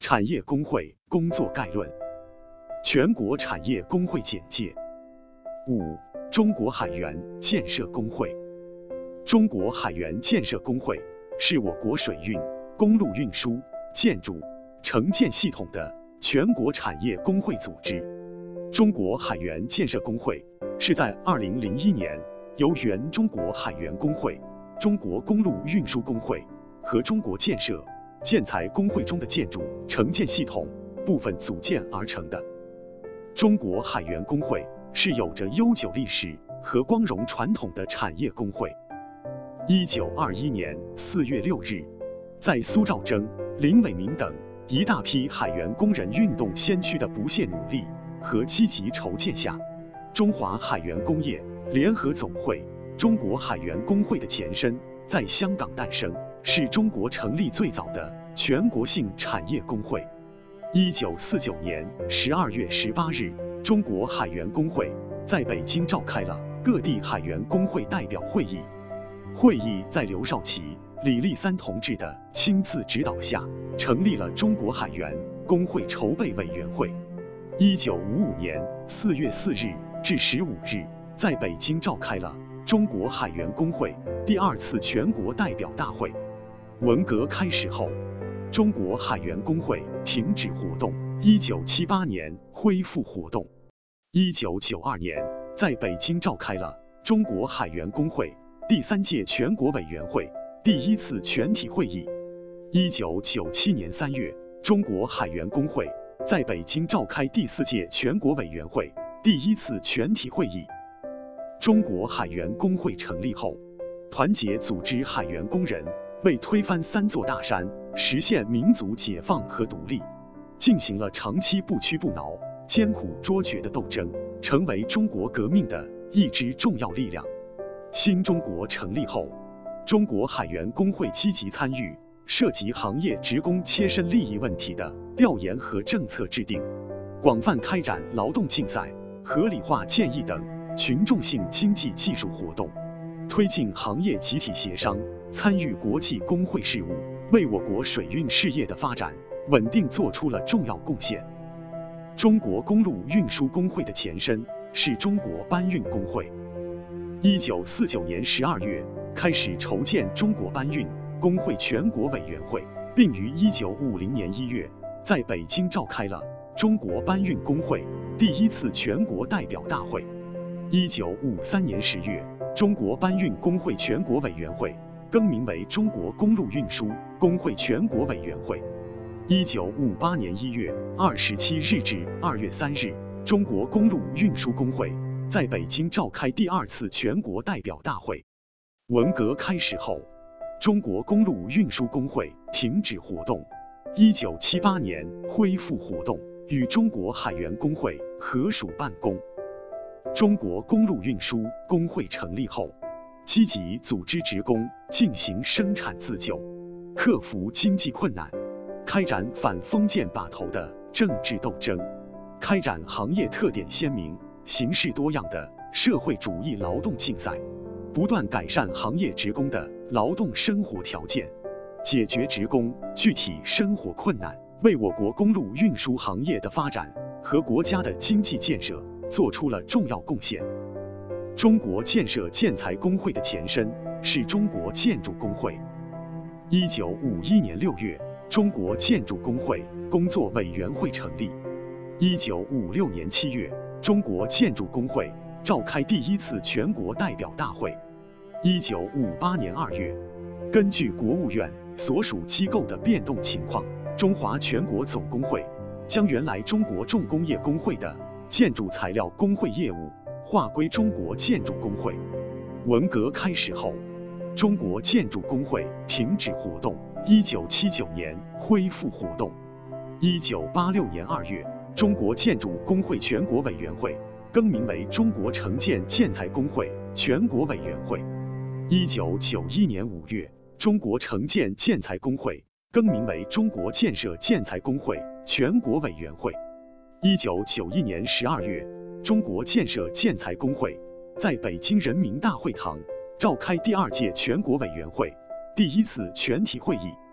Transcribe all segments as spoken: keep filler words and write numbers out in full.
产业工会工作概论。全国产业工会简介。五、中国海员建设工会。中国海员建设工会是我国水运、公路运输、建筑、城建系统的全国产业工会组织。中国海员建设工会是在二零零一年由原中国海员工会、中国公路运输工会和中国建设、建材工会中的建筑、城建系统部分组建而成的。中国海员工会是有着悠久历史和光荣传统的产业工会。一九二一年四月六日，在苏兆征、林伟明等一大批海员工人运动先驱的不懈努力和积极筹建下，中华海员工业联合总会中国海员工会的前身在香港诞生，是中国成立最早的全国性产业工会。一九四九年十二月十八日，中国海员工会在北京召开了各地海员工会代表会议。会议在刘少奇、李立三同志的亲自指导下，成立了中国海员工会筹备委员会。一九五五年四月四日至十五日，在北京召开了中国海员工会第二次全国代表大会。文革开始后，中国海员工会停止活动，一九七八年恢复活动。一九九二年，在北京召开了中国海员工会第三届全国委员会第一次全体会议。一九九七年三月，中国海员工会在北京召开第四届全国委员会第一次全体会议。中国海员工会成立后，团结组织海员工人，为推翻三座大山，实现民族解放和独立，进行了长期不屈不挠、艰苦卓绝的斗争，成为中国革命的一支重要力量。新中国成立后，中国海员工会积极参与涉及行业职工切身利益问题的调研和政策制定，广泛开展劳动竞赛、合理化建议等群众性经济技术活动，推进行业集体协商，参与国际工会事务，为我国水运事业的发展稳定做出了重要贡献。中国公路运输工会的前身是中国搬运工会。一九四九年十二月开始筹建中国搬运工会全国委员会，并于一九五零年一月在北京召开了中国搬运工会第一次全国代表大会。一九五三年十月，中国搬运工会全国委员会更名为中国公路运输工会全国委员会。一九五八年一月二十七日至二月三日，中国公路运输工会在北京召开第二次全国代表大会。文革开始后，中国公路运输工会停止活动，一九七八年恢复活动，与中国海员工会合署办公。中国公路运输工会成立后，积极组织职工进行生产自救，克服经济困难，开展反封建把头的政治斗争，开展行业特点鲜明、形式多样的社会主义劳动竞赛，不断改善行业职工的劳动生活条件，解决职工具体生活困难，为我国公路运输行业的发展和国家的经济建设做出了重要贡献。中国建设建材工会的前身是中国建筑工会。一九五一年六月，中国建筑工会工作委员会成立。一九五六年七月，中国建筑工会召开第一次全国代表大会。一九五八年二月，根据国务院所属机构的变动情况，中华全国总工会将原来中国重工业工会的建筑材料工会业务划归中国建筑工会。文革开始后，中国建筑工会停止活动，一九七九年恢复活动。一九八六年二月，中国建筑工会全国委员会更名为中国城建建材工会全国委员会。一九九一年五月，中国城建建材工会更名为中国建设建材工会全国委员会。一九九一年十二月，中国建设建材工会在北京人民大会堂召开第二届全国委员会第一次全体会议。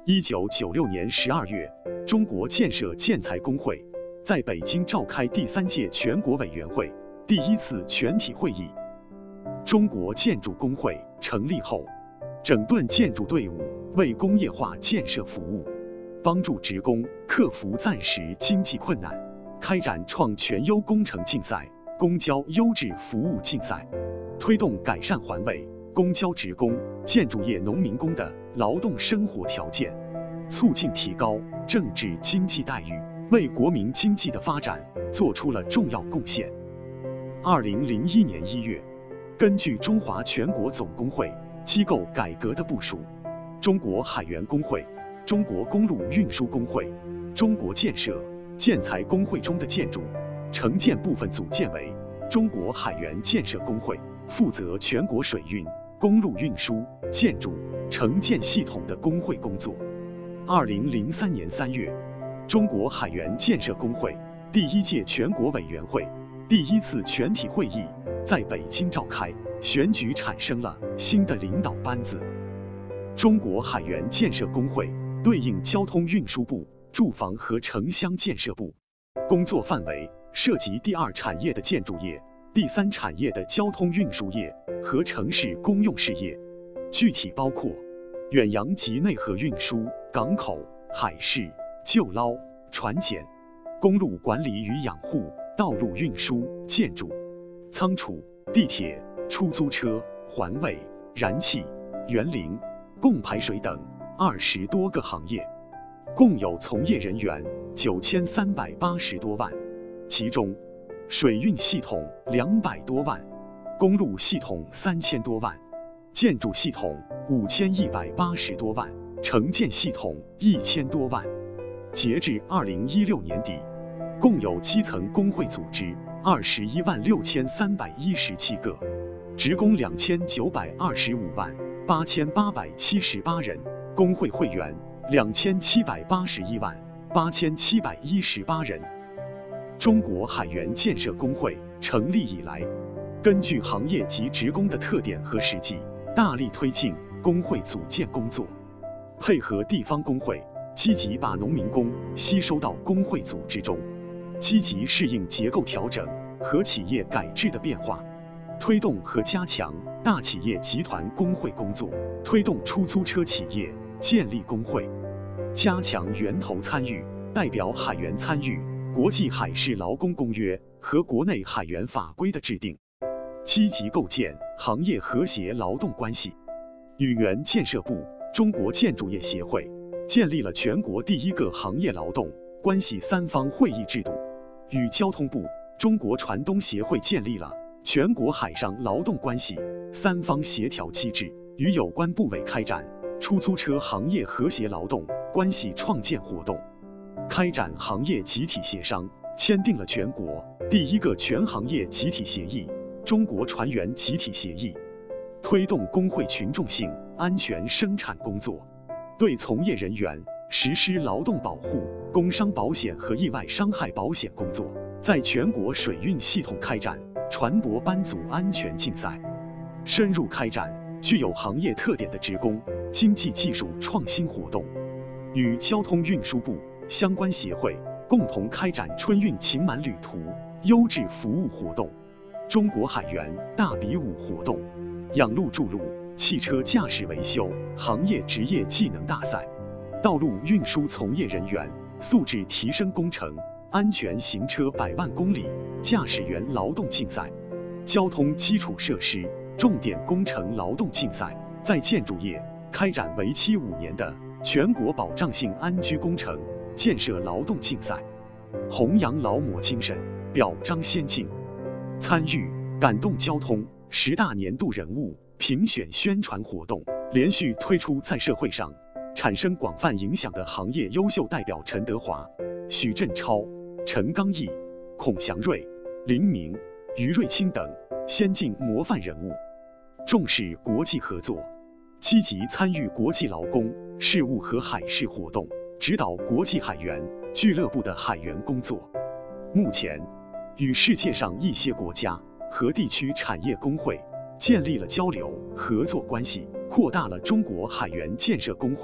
一九九六年十二月，中国建设建材工会在北京召开第三届全国委员会第一次全体会议。中国建筑工会成立后，整顿建筑队伍，为工业化建设服务，帮助职工克服暂时经济困难，开展创全优工程竞赛、公交优质服务竞赛，推动改善环卫、公交职工、建筑业农民工的劳动生活条件，促进提高政治经济待遇，为国民经济的发展做出了重要贡献。二零零一年一月，根据中华全国总工会机构改革的部署，中国海员工会、中国公路运输工会、中国建设建材工会中的建筑、城建部分组建为中国海员建设工会，负责全国水运、公路运输、建筑、城建系统的工会工作。二零零三年三月，中国海员建设工会第一届全国委员会第一次全体会议在北京召开，选举产生了新的领导班子。中国海员建设工会对应交通运输部、住房和城乡建设部，工作范围涉及第二产业的建筑业、第三产业的交通运输业和城市公用事业，具体包括远洋及内河运输、港口、海事、救捞、船检、公路管理与养护、道路运输、建筑、仓储、地铁、出租车、环卫、燃气、园林、供排水等二十多个行业，共有从业人员九千三百八十多万，其中水运系统两百多万，公路系统三千多万，建筑系统五千一百八十多万，城建系统一千多万。截至二零一六年底，共有基层工会组织二十一万六千三百一十七个，职工两千九百二十五万八千八百七十八人，工会会员两千七百八十一万八千七百一十八人。中国海员建设工会成立以来，根据行业及职工的特点和实际，大力推进工会组建工作，配合地方工会，积极把农民工吸收到工会组织中，积极适应结构调整和企业改制的变化，推动和加强大企业集团工会工作，推动出租车企业建立工会，加强源头参与、代表海员参与国际海事劳工公约和国内海员法规的制定，积极构建行业和谐劳动关系。与原建设部、中国建筑业协会建立了全国第一个行业劳动关系三方会议制度，与交通部、中国船东协会建立了全国海上劳动关系三方协调机制，与有关部委开展出租车行业和谐劳动关系创建活动，开展行业集体协商，签订了全国第一个全行业集体协议——中国船员集体协议，推动工会群众性安全生产工作，对从业人员实施劳动保护、工伤保险和意外伤害保险工作，在全国水运系统开展船舶班组安全竞赛，深入开展具有行业特点的职工经济技术创新活动，与交通运输部相关协会共同开展春运情满旅途优质服务活动、中国海员大比武活动、养路筑路汽车驾驶维修行业职业技能大赛、道路运输从业人员素质提升工程安全行车百万公里驾驶员劳动竞赛、交通基础设施重点工程劳动竞赛，在建筑业开展为期五年的全国保障性安居工程建设劳动竞赛，弘扬劳模精神，表彰先进，参与感动交通十大年度人物评选宣传活动，连续推出在社会上产生广泛影响的行业优秀代表陈德华、许振超、陈刚毅、孔祥瑞、林明、于瑞清等先进模范人物，重视国际合作，积极参与国际劳工事务和海事活动，指导国际海员俱乐部的海员工作。目前，与世界上一些国家和地区产业工会建立了交流合作关系，扩大了中国海员建设工会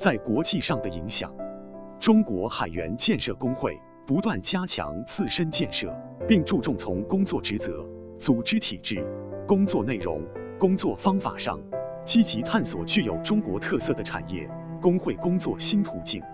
在国际上的影响。中国海员建设工会不断加强自身建设，并注重从工作职责、组织体制、工作内容、工作方法上，积极探索具有中国特色的产业工会工作新途径。